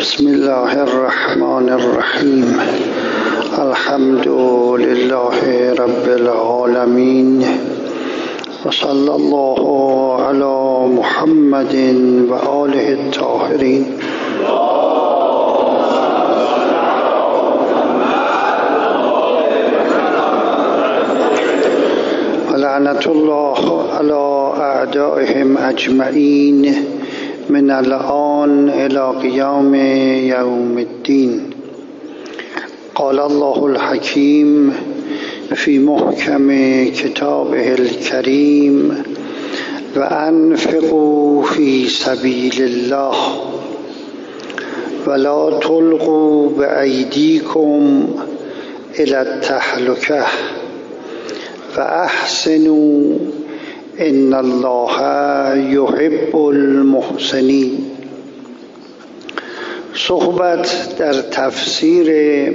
بسم الله الرحمن الرحیم. الحمد لله رب العالمین و صلی الله علی محمد و آله الطاهرین. لعنت الله علی اعدائهم اجمعین من الآن إلى قيام يوم الدين. قال الله الحكيم في محكم كتابه الكريم وأنفقوا في سبيل الله ولا تلقوا بأيديكم إلى التهلكة وأحسنوا ان الله یحب المحسنین. صحبت در تفسیر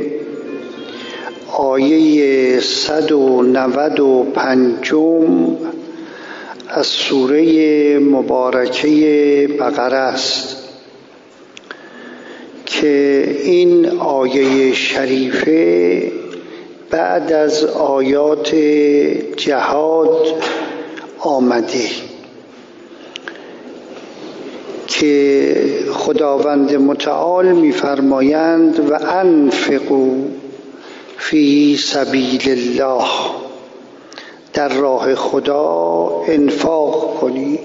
آیه 195 از سوره مبارکه بقره است که این آیه شریفه بعد از آیات جهاد آمده که خداوند متعال می‌فرمایند و انفقوا فی سبیل الله، در راه خدا انفاق کنید.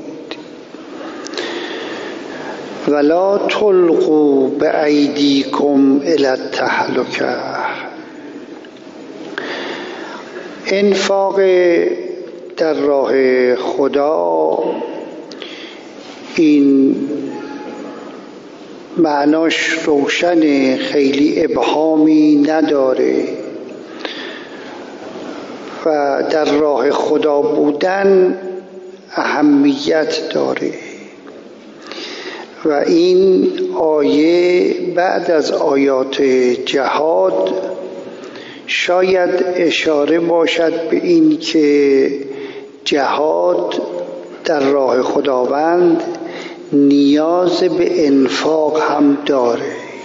ولا تلقوا بأیدیکم الی التهلکة، انفاق در راه خدا این معناش روشن، خیلی ابهامی نداره و در راه خدا بودن اهمیت داره و این آیه بعد از آیات جهاد شاید اشاره باشد به این که جهاد در راه خداوند نیاز به انفاق هم داره،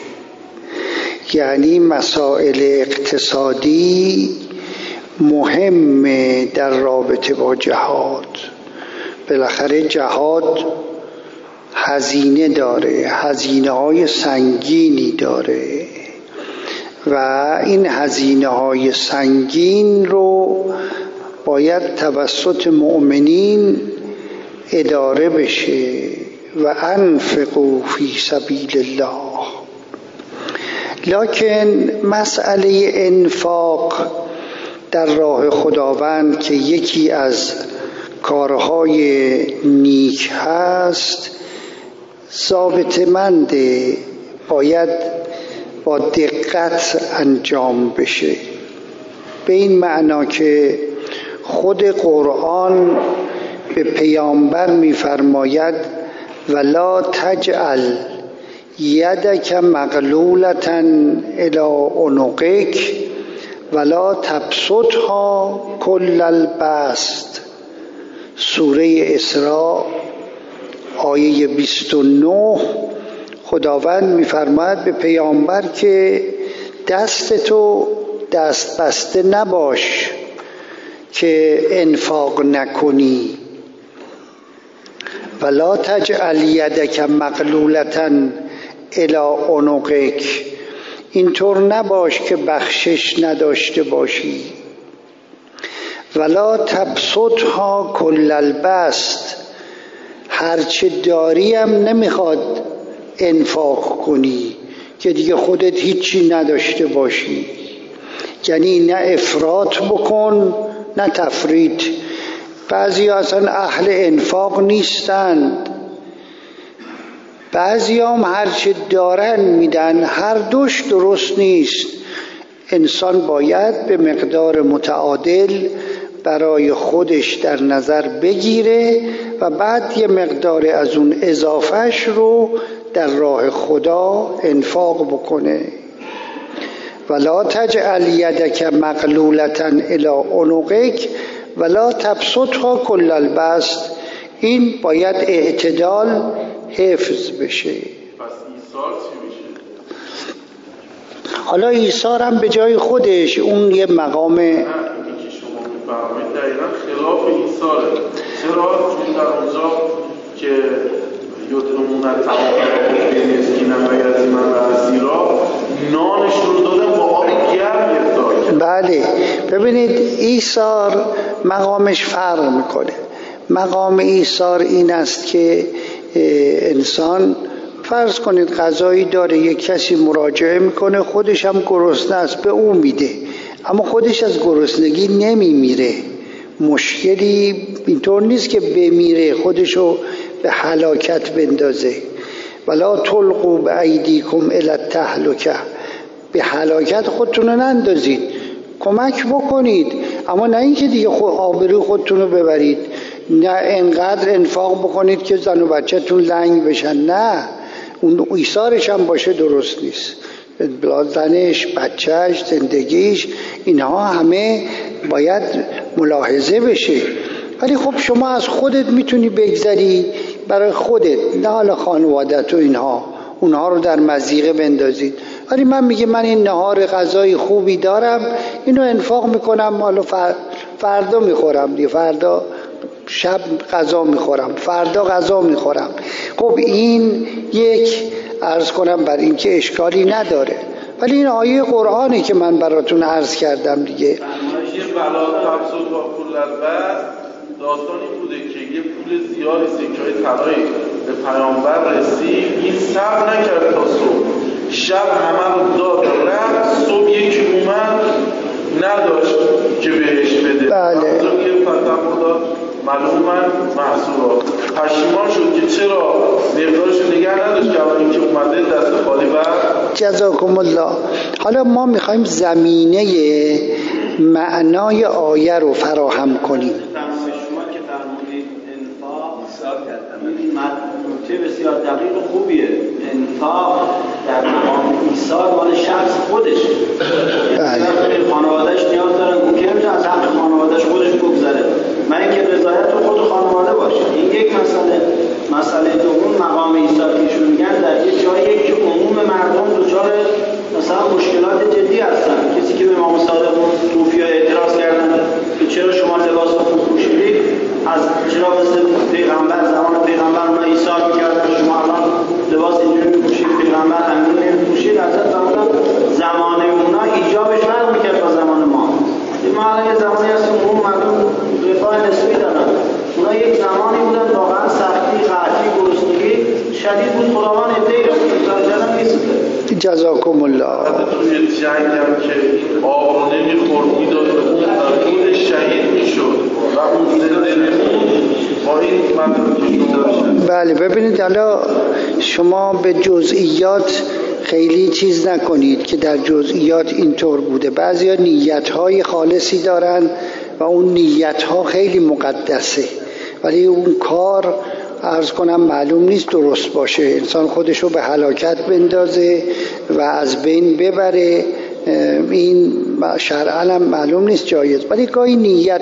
یعنی مسائل اقتصادی مهمه در رابطه با جهاد. بالاخره جهاد هزینه داره، هزینه‌های سنگینی داره و این هزینه‌های سنگین رو باید توسط مؤمنین اداره بشه. و انفقوا فی سبیل الله. لکن مسئله انفاق در راه خداوند که یکی از کارهای نیک هست ضابطه‌منده، باید با دقت انجام بشه، به این معنا که خود قرآن به پیامبر می‌فرماید ولا تجعل یدک مغلولة الی عنقک ولا تبسطها کل البسط. سوره اسراء آیه 29 خداوند می‌فرماید به پیامبر که دستتو دست بسته نباش که انفاق نکنی. ولا تجعل یدک مغلولة الی عنقک، اینطور نباش که بخشش نداشته باشی. ولا تبسطها کل البسط، هرچه داری هم نمیخواد انفاق کنی که دیگه خودت هیچی نداشته باشی، یعنی نه افراط بکن نه تفریط. بعضی اصلا اهل انفاق نیستند، بعضی هم هرچه دارن میدن، هر دوش درست نیست. انسان باید به مقدار متعادل برای خودش در نظر بگیره و بعد یه مقدار از اون اضافهش رو در راه خدا انفاق بکنه. ولا تجعل یدک مغلولة الی عنقک ولا تبسطها کل البسط. این باید اعتدال حفظ بشه. پس ایثار چی میشه؟ حالا عیسی هم به جای خودش اون یه مقام که شما می‌فرمایید دقیقاً خلاف عیسی. چرا؟ چون در اونجا که یطعمون الطعام المسکین و یتیما و اسیرا نانش رو دادن با آب گرم افطار کردن. بله ببینید ایثار مقامش فرق میکنه. مقام ایثار این است که انسان فرض کنید غذایی داره، یک کسی مراجعه میکنه، خودش هم گرسنه است، به او میده، اما خودش از گرسنگی نمیمیره. مشکلی اینطور نیست که بمیره خودشو به هلاکت بندازه. ولا تلقوا بایدیکم الی التهلکه، به هلاکت خودتون رو نندازید، کمک بکنید، اما نه اینکه دیگه آبروی خودتون رو ببرید، نه انقدر انفاق بکنید که زن و بچه‌تون لنگ بشن. نه، اون ایثارش هم باشه درست نیست. زنش، بچهش، زندگیش، اینها همه باید ملاحظه بشه. ولی خب شما از خودت میتونی بگذری برای خودت، نه حالا خانوادت و اونها رو در مضیقه بندازید. ولی من میگه من این نهار غذای خوبی دارم، اینو انفاق میکنم، حالا فردا میخورم دیگه، فردا شب غذا میخورم، فردا غذا میخورم. خب این یک عرض کنم بر این که اشکالی نداره. ولی این آیه قرآنی که من براتون عرض کردم دیگه، داستانی بوده که یه پول زیادی سکه‌های طلایی به پیامبر رسید، این صبر نکرد تا صبح، شب همه رو داد رفت، صبح یکی اومد نداشت که بهش بده. بله. یه فتح داد معلوم من محصولا پشیمان شد که چرا مقدارش نگه نداشت که اول اینکه اومده دست خالی بر. جزاکم الله. حالا ما میخوایم زمینه معنای آیه رو فراهم کنیم. نکته بسیار دقیق و خوبیه. انفاق در مقام ایثار مال شخص خودشه. بله. خانواده‌اش نیاز دارن، اون که نمیتونه از حق خانواده‌اش خودش بگذره، من اینکه رضایت خود خانواده باشه. این یک مسئله دوم مقام ایثار که ایشون میگن در یه جایی که عموم مردم دچار مثلا مشکلات جدی هستن. کسی که به امام صادق توفی اعتراض کردن که چرا شما لباس خوب پوشیدید، از چرا مثل پیغمبر زمان پیغمبر ما ایثار می‌کردن، شما الان لباس اینجوری می‌پوشید، پیغمبر همین نمی‌پوشید، حضرت فرمودن زمان اونا ایجابش فرق می‌کرد با زمان ما. ما الان یه زمانی هست که اون مردم رفاه نسبی دارن، اونا یک زمانی بودن واقعا سختی، قحطی، گرسنگی شدید بود، خداوند عده‌ای رو ایثار کردن می‌سوخته. جزاکم الله. توی جنگ هم که آب رو نمی‌خورد می‌داد به اون خود شهید می‌شد و اون زنده با این مطلب. بله ببینید، حالا شما به جزئیات خیلی چیز نکنید که در جزئیات اینطور بوده. بعضیا نیت‌های خالصی دارن و اون نیت‌ها خیلی مقدسه، ولی اون کار عرض کنم معلوم نیست درست باشه، انسان خودشو به هلاکت بندازه و از بین ببره. این شرعاً هم معلوم نیست جایز، ولی گاهی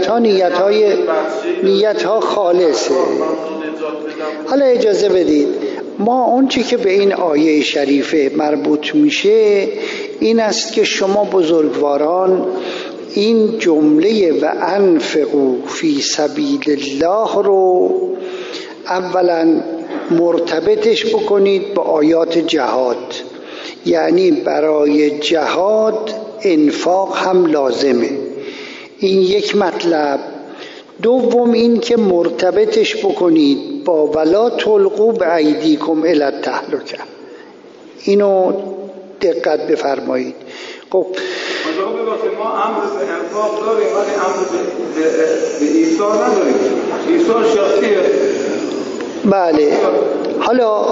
نیت‌ها خالصه. حالا اجازه بدید ما اون چی که به این آیه شریفه مربوط میشه این است که شما بزرگواران این جمله و انفقوا فی سبیل الله رو اولا مرتبطش بکنید با آیات جهاد، یعنی برای جهاد انفاق هم لازمه. این یک مطلب. دوم این که مرتبطش بکنید با ولا تلقوا بایدیکم الی التهلکه. اینو دقت بفرمایید. خب ما امر به انفاق داریم ولی امر به ایثار نداریم. ایثار شخصیه. بله. حالا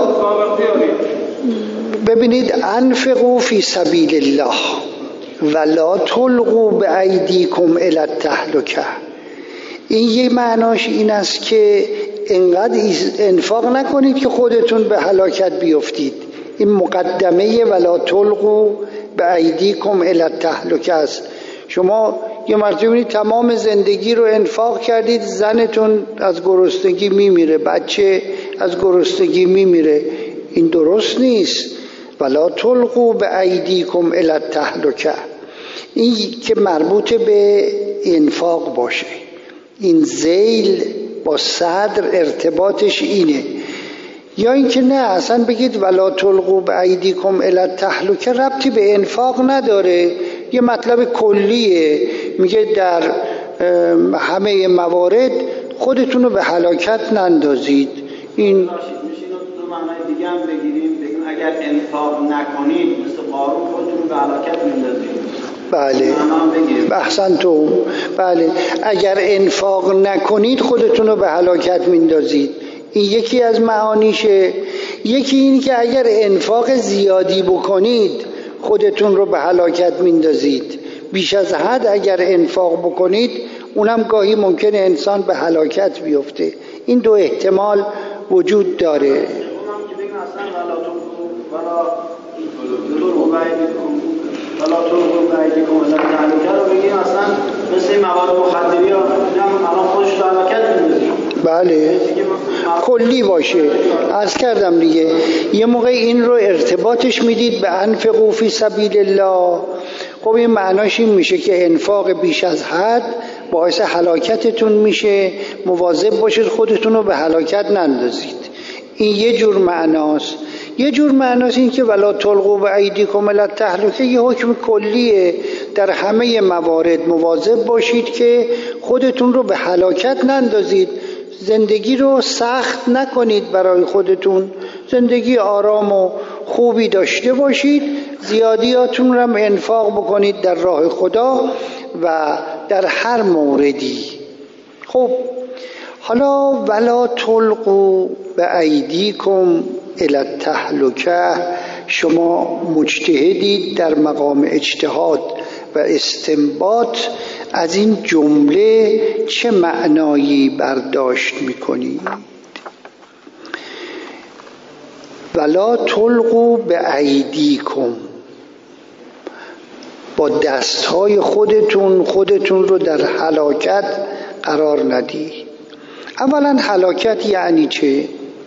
ببینید انفقوا فی سبیل الله ولا تلقوا بایدیکم الی التهلکه. این یه معناش این است که انقدر انفاق نکنید که خودتون به هلاکت بیفتید. این مقدمه ولا تلقوا بایدیکم الی التهلکه است. شما یه مرتبه تمام زندگی رو انفاق کردید، زنتون از گرسنگی میمیره، بچه از گرسنگی میمیره. این درست نیست. ولا تلقوا بایدیکم الی التهلکه، این که مربوط به انفاق باشه. این ذیل با صدر ارتباطش اینه. یا اینکه نه اصلا بگید ولا تلقوا بایدیکم الی التهلکه ربطی به انفاق نداره، یه مطلب کلیه، میگه در همه موارد خودتون رو به هلاکت نندازید. این میشه دو معنای دیگه هم بگیریم، بگیم اگر انفاق نکنید مثل قارون خودتون رو به هلاکت میندازید. بله احسنتم. بله اگر انفاق نکنید خودتون رو به هلاکت میندازید، این یکی از معانیشه. یکی این که اگر انفاق زیادی بکنید خودتون رو به هلاکت میندازید. بیش از حد اگر انفاق بکنید اونم گاهی ممکنه انسان به هلاکت بیفته. این دو احتمال وجود داره. اونم که بگیم اصلا ولا تلقوا بایدیکم الی التهلکه رو بگیم اصلا مثل مواد مخدری ها الان خودش به هلاکت میندازه. بله کلی باشه. عرض کردم دیگه یه موقع این رو ارتباطش میدید به انفقوا فی سبیل الله. خب این معناش این میشه که انفاق بیش از حد باعث هلاکتتون میشه، مواظب باشید خودتون رو به هلاکت نندازید. این یه جور معناست. یه جور معناست این که ولا تلقوا بایدیکم الی التهلکه یه حکم کلیه، در همه موارد مواظب باشید که خودتون رو به هلاکت نندازید. زندگی رو سخت نکنید برای خودتون، زندگی آرام و خوبی داشته باشید، زیادیاتون رو هم انفاق بکنید در راه خدا و در هر موردی. خب حالا ولا تلقوا بایدیکم الی التهلکه، شما مجتهدید در مقام اجتهاد و استنباط از این جمله چه معنایی برداشت میکنید؟ ولا تلقوا بایدیکم، با دستهای خودتون رو در هلاکت قرار ندید. اولا هلاکت یعنی چه؟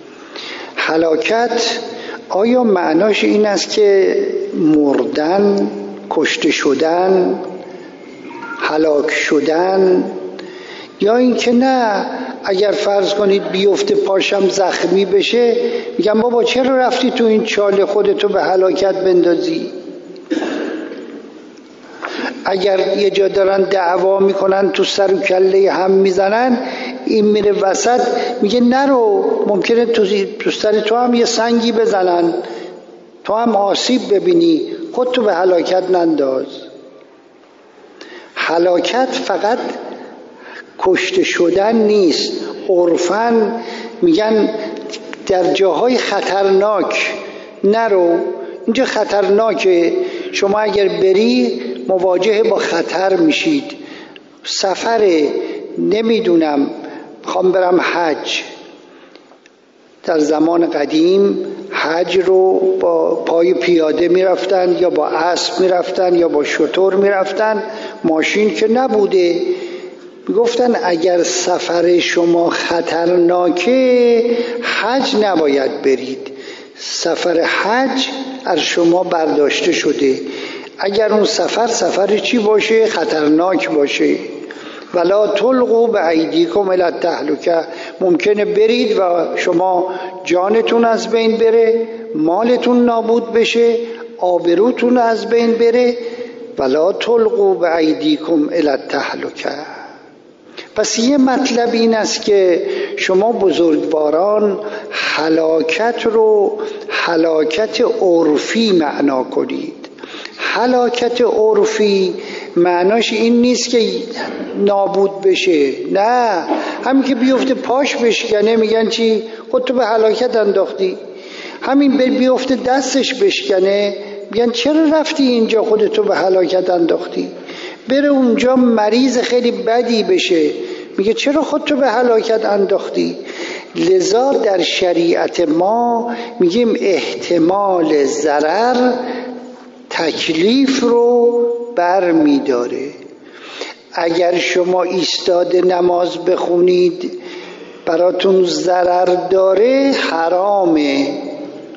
هلاکت آیا معناش این است که مردن، کشته شدن، هلاک شدن، یا اینکه نه اگر فرض کنید بیفته پاشم زخمی بشه میگم بابا چرا رفتی تو این چاله خودتو به هلاکت بندازی؟ اگر یه جا دارن دعوا میکنن تو سر و کله هم میزنن، این میره وسط میگه نرو، ممکنه تو سر تو هم یه سنگی بزنن، تو هم آسیب ببینی، خودتو به هلاکت ننداز. هلاکت فقط کشته شدن نیست. عرفاً میگن در جاهای خطرناک نرو، اینجا خطرناکه، شما اگر بری مواجه با خطر میشید. سفر نمیدونم میخوام برم حج، در زمان قدیم حج رو با پای پیاده میرفتن یا با اسب میرفتن یا با شتر میرفتن، ماشین که نبوده. میگفتن اگر سفر شما خطرناکه حج نباید برید، سفر حج از شما برداشته شده. اگر اون سفر چی باشه؟ خطرناک باشه. ولا تلقوا بایدیکم الی التهلکه، ممکنه برید و شما جانتون از بین بره، مالتون نابود بشه، آبروتون از بین بره. ولا تلقوا بایدیکم الی التهلکه. پس یه مطلب این است که شما بزرگواران هلاکت رو هلاکت عرفی معنا کنید. هلاکت عرفی معناش این نیست که نابود بشه، نه، همین که بیفته پاش بشکنه میگن چی؟ خودتو به هلاکت انداختی. همین بیفته دستش بشکنه میگن چرا رفتی اینجا خودتو به هلاکت انداختی. بره اونجا مریض خیلی بدی بشه میگه چرا خودتو به هلاکت انداختی. لذا در شریعت ما میگیم احتمال ضرر تکلیف رو بر میداره. اگر شما ایستاده نماز بخونید براتون ضرر داره، حرامه،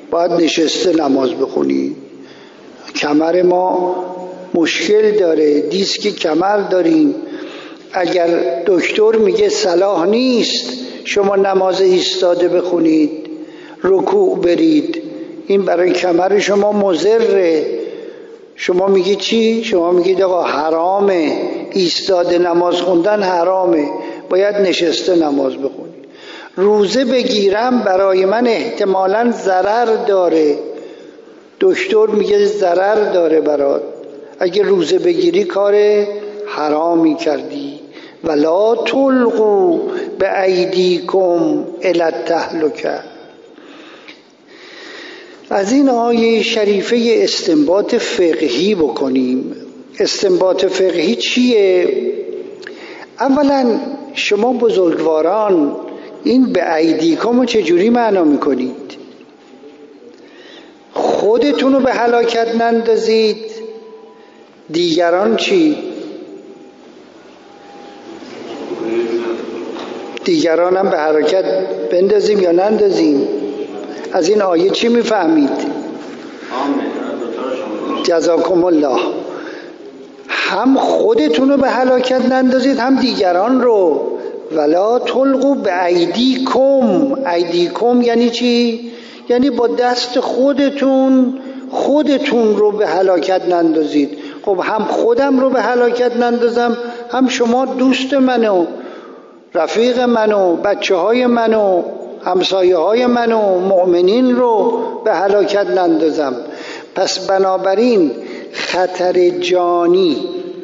باید نشسته نماز بخونی. کمر ما مشکل داره، دیسک کمر داریم. اگر دکتر میگه صلاح نیست شما نماز ایستاده بخونید، رکوع برید، این برای کمر شما مضره. شما میگی چی؟ شما میگید آقا حرامه، ایستاده نماز خوندن حرامه، باید نشسته نماز بخونی. روزه بگیرم برای من احتمالاً ضرر داره، دکتر میگه ضرر داره برات، اگه روزه بگیری کار حرامی کردی. ولا تلقوا بأیدیکم الی التهلکه. از این آیه شریفه استنباط فقهی بکنیم. استنباط فقهی چیه؟ اولا شما بزرگواران این به ایدیکم رو چجوری معنا میکنید؟ خودتون رو به هلاکت نندازید، دیگران چی؟ دیگران هم به حرکت بندازیم یا نندازیم؟ از این آیه چی میفهمید؟ جزاکم الله. هم خودتون رو به هلاکت نندازید هم دیگران رو. ولا تلقوا بأیدیکم. ایدیکم یعنی چی؟ یعنی با دست خودتون رو به هلاکت نندازید. خب هم خودم رو به هلاکت نندازم، هم شما دوست منو، رفیق منو، بچه های منو، همسایه های منو، مؤمنین رو به هلاکت نندازم. پس بنابراین خطر جانی،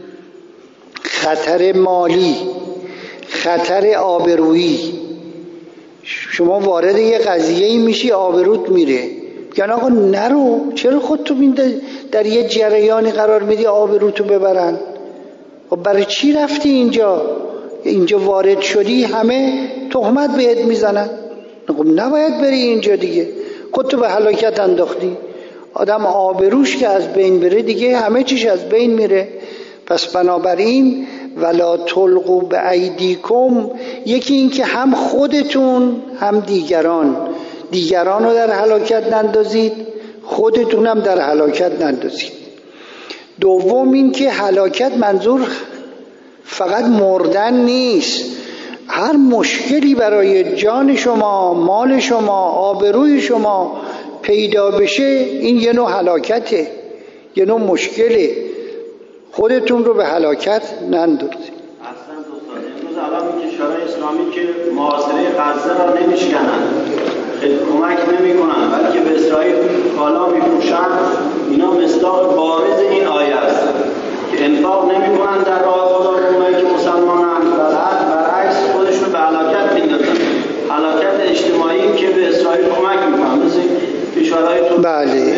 خطر مالی، خطر آبرویی، شما وارد یه قضیه‌ای میشی آبروت میره، یعنی آقا نرو، چرا خودتو در یه جریانی قرار میدی آبروتو ببرن؟ و برای چی رفتی اینجا وارد شدی؟ همه تهمت بهت میزنن. خب نباید بری اینجا دیگه، خودتو به هلاکت انداختی. آدم آبروش که از بین بره دیگه همه چیش از بین میره. پس بنابراین ولا تلقوا بأیدیکم، یکی این که هم خودتون هم دیگران رو در هلاکت نندازید، خودتون هم در هلاکت نندازید. دوم این که هلاکت منظور فقط مردن نیست، هر مشکلی برای جان شما، مال شما، آبروی شما پیدا بشه، این یه نوع هلاکته، یه نوع مشکله. خودتون رو به هلاکت نندازید. اصلا دوستان امروز الان کشورهای اسلامی که محاصره غزه را نمیشکنن، خیلی کمک نمیکنن، بلکه به اسرائیل کالا میفروشن، اینا مصداق بارز این آیه است که انفاق نمیکنن در راه خدا. اونایی که مسلمانن برعکس خودشون به هلاکت میندازن، هلاکت اجتماعی که به اسرائیل کمک میکنن، مثل کشورهای بله.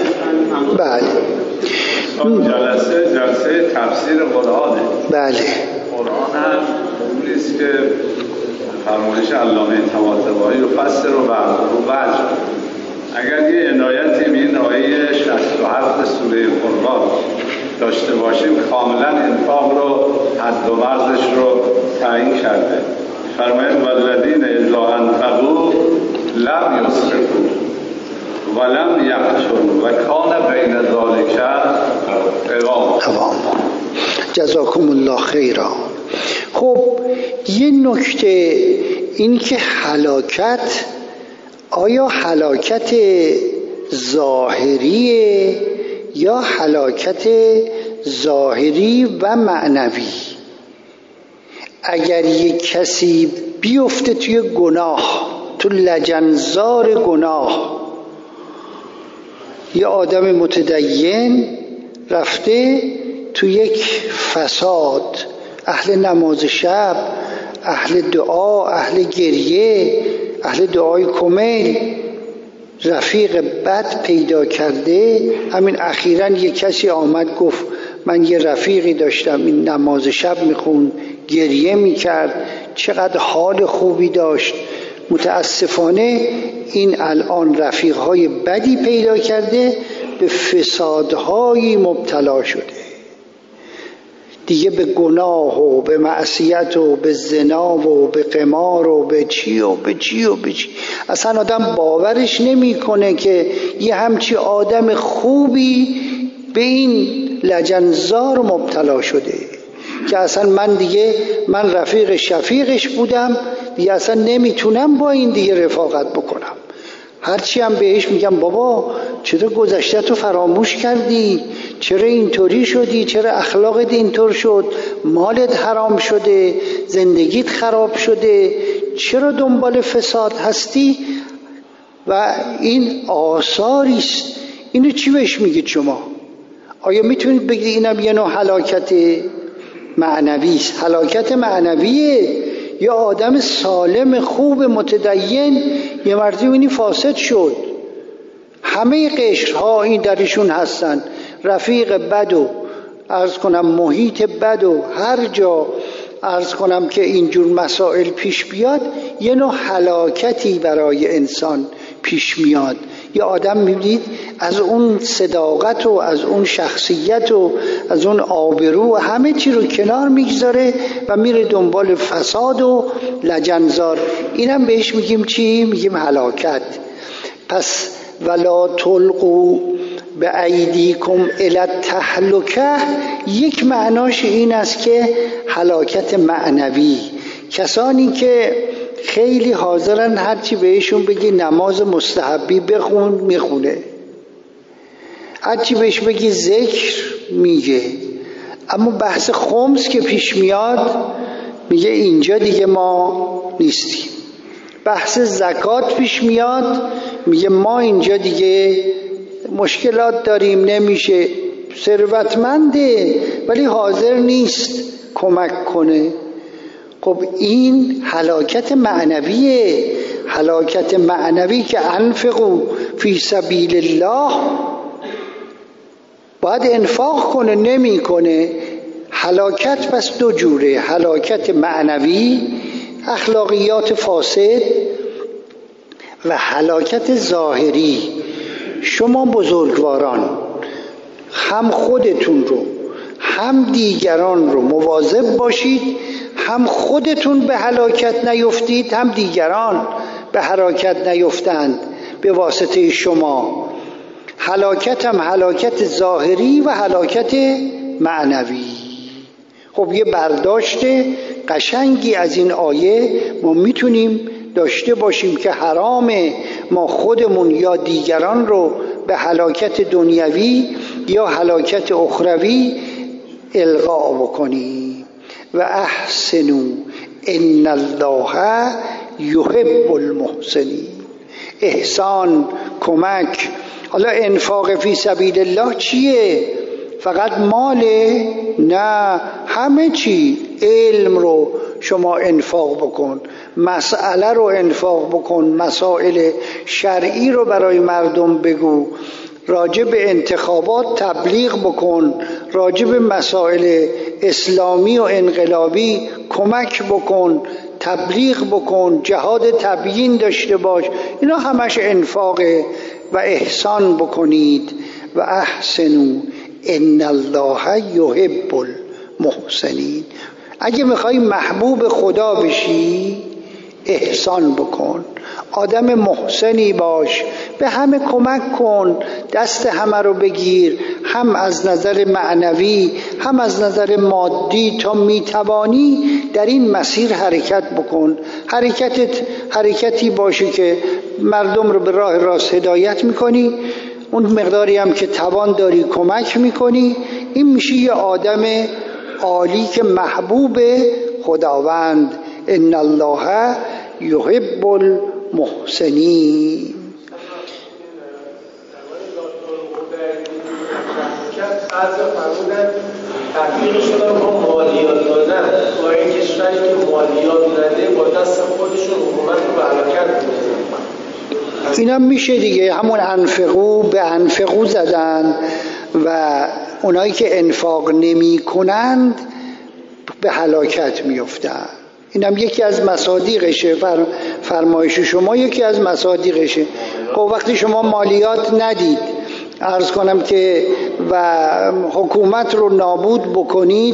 جلسه تفسیر قرآنه. بله. قرآن هم نیست که فرمایش علامه طباطبایی رو فسر رو وجه. اگر یه عنایتی به این آیه 67 سوره قرآن داشته باشیم، کاملا انفاق رو حد و مرزش رو تعیین کرده. فرمایند والذین اذا انفقوا لم یسرفوا ولم یقتروا و کان بین ذلک قواما. جزاکم الله خیرا. خب یه نکته این که هلاکت، آیا هلاکت ظاهریه یا هلاکت ظاهری و معنوی؟ اگر یک کسی بیفته توی گناه، تو لجنزار گناه، یه آدم متدین رفته تو یک فساد، اهل نماز شب، اهل دعا، اهل گریه، اهل دعای کمیل، رفیق بد پیدا کرده. همین اخیراً یک کسی آمد گفت من یه رفیقی داشتم، این نماز شب میخوند، گریه میکرد، چقدر حال خوبی داشت. متاسفانه این الان رفیقهای بدی پیدا کرده، به فسادهایی مبتلا شده. دیگه به گناه و به معصیت و به زنا و به قمار و به چی و به چی و به چی. اصلا آدم باورش نمیکنه که یه همچی آدم خوبی به این لجنزار مبتلا شده که اصلا من رفیق شفیقش بودم دیگه اصلا نمیتونم با این دیگه رفاقت بکنم. هرچی هم بهش میگم بابا چرا گذشته‌تو فراموش کردی، چرا اینطوری شدی، چرا اخلاقت اینطور شد، مالت حرام شده، زندگیت خراب شده، چرا دنبال فساد هستی؟ و این آثاری است. اینو چی بهش میگید شما؟ آیا میتونید بگید اینم یه نوع هلاکت معنوی است؟ هلاکت معنویه. یا آدم سالم خوب متدین یه مرتبه اینی فاسد شد، همه قشرها این درشون هستن، رفیق بد و عرض کنم محیط بد و هر جا عرض کنم که اینجور مسائل پیش بیاد یه نوع هلاکتی برای انسان پیش میاد. یه آدم میبینید از اون صداقت و از اون شخصیت و از اون آبرو و همه چی رو کنار میگذاره و میره دنبال فساد و لجنزار. اینم بهش میگیم چی؟ میگیم هلاکت. پس ولا تلقوا بأیدیکم الی التهلکه یک معناش این است که هلاکت معنوی. کسانی که خیلی حاضرن هرچی بهشون بگی نماز مستحبی بخون میخونه، هرچی بهش بگی ذکر میگه، اما بحث خمس که پیش میاد میگه اینجا دیگه ما نیستیم. بحث زکات پیش میاد میگه ما اینجا دیگه مشکلات داریم، نمیشه. ثروتمنده ولی حاضر نیست کمک کنه. خب این هلاکت معنویه. هلاکت معنوی که انفقوا فی سبیل الله باید انفاق کنه، نمی کنه. هلاکت پس دو جوره، هلاکت معنوی اخلاقیات فاسد و هلاکت ظاهری. شما بزرگواران هم خودتون رو هم دیگران رو مواظب باشید، هم خودتون به هلاکت نیفتید هم دیگران به هلاکت نیفتند به واسطه شما. هلاکت هم هلاکت ظاهری و هلاکت معنوی. خب یه برداشت قشنگی از این آیه ما میتونیم داشته باشیم که حرامه ما خودمون یا دیگران رو به هلاکت دنیوی یا هلاکت اخروی القا بکنیم. و احسنوا ان الله یحب المحسنین. احسان، کمک. حالا انفاق فی سبیل الله چیه؟ فقط ماله؟ نه، همه چی. علم رو شما انفاق بکن، مسئله رو انفاق بکن، مسائل شرعی رو برای مردم بگو، راجع به انتخابات تبلیغ بکن، راجع به مسائل اسلامی و انقلابی کمک بکن، تبلیغ بکن، جهاد تبیین داشته باش. اینا همش انفاقه. و احسان بکنید. و احسنوا ان الله یحب المحسنین. اگه میخوای محبوب خدا بشی احسان بکن، آدم محسنی باش، به همه کمک کن، دست همه رو بگیر، هم از نظر معنوی هم از نظر مادی تا میتوانی در این مسیر حرکت بکن. حرکتت حرکتی باشه که مردم رو به راه راست هدایت میکنی، اون مقداری هم که توان داری کمک میکنی. این میشه یه آدم عالی که محبوب خداوند. ان الله یحب المحسنین. از فرمودن تحقیقش رو با مالیات دادن با این کشوری که مالیات نده با دست خودشون حکومت رو به هلاکت می‌رسونن. اینا میشه دیگه، همون انفقو به انفقو زدن و اونایی که انفاق نمی کنند به هلاکت میفتن. اینم یکی از مصادیقشه. فرمایش شما یکی از مصادیقشه. خب وقتی شما مالیات ندید، عرض کنم که و حکومت رو نابود بکنید،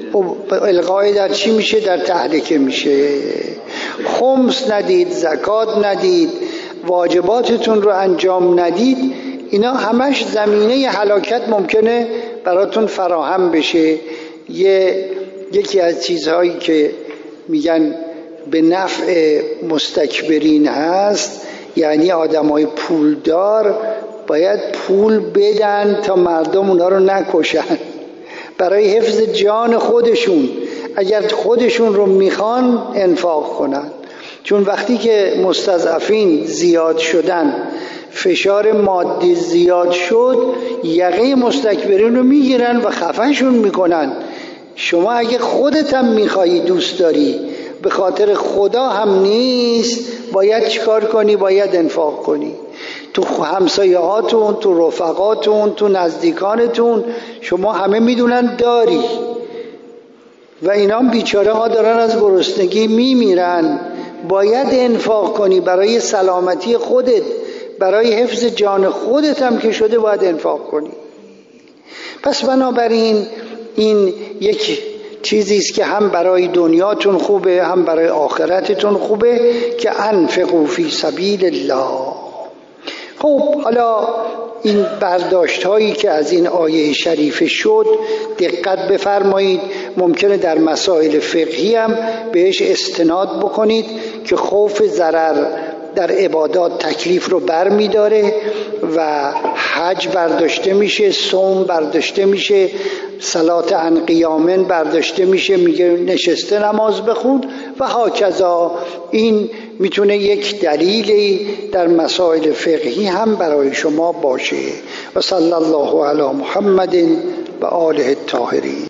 الغای در چی میشه؟ در تهلکه میشه. خمس ندید، زکات ندید، واجباتتون رو انجام ندید، اینا همش زمینه هلاکت ممکنه براتون فراهم بشه. یکی از چیزهایی که میگن به نفع مستکبرین هست، یعنی آدمای پولدار باید پول بدن تا مردم اونا رو نکشن برای حفظ جان خودشون. اگر خودشون رو میخوان انفاق کنن، چون وقتی که مستضعفین زیاد شدن، فشار مادی زیاد شد، یقه مستکبرین رو میگیرن و خفنشون میکنن. شما اگه خودت هم میخوایی، دوست داری، به خاطر خدا هم نیست، باید چیکار کنی؟ باید انفاق کنی. تو همسایه هاتون، تو رفقاتون، تو نزدیکانتون، شما همه میدونن داری و اینا هم بیچاره ها دارن از گرسنگی میمیرن. باید انفاق کنی برای سلامتی خودت، برای حفظ جان خودت هم که شده باید انفاق کنی. پس بنابراین این یک چیزی است که هم برای دنیاتون خوبه، هم برای آخرتتون خوبه که انفقوا فی سبیل الله. خب حالا این برداشت هایی که از این آیه شریفه شد دقت بفرمایید. ممکنه در مسائل فقهی هم بهش استناد بکنید که خوف ضرر در عبادات تکلیف رو بر می داره و حج برداشته میشه، صوم برداشته میشه، صلات عن قیامن برداشته میشه، میگه نشسته نماز بخون و هاکذا. این میتونه یک دلیلی در مسائل فقهی هم برای شما باشه. و صلی الله علی محمد و آله الطاهرین.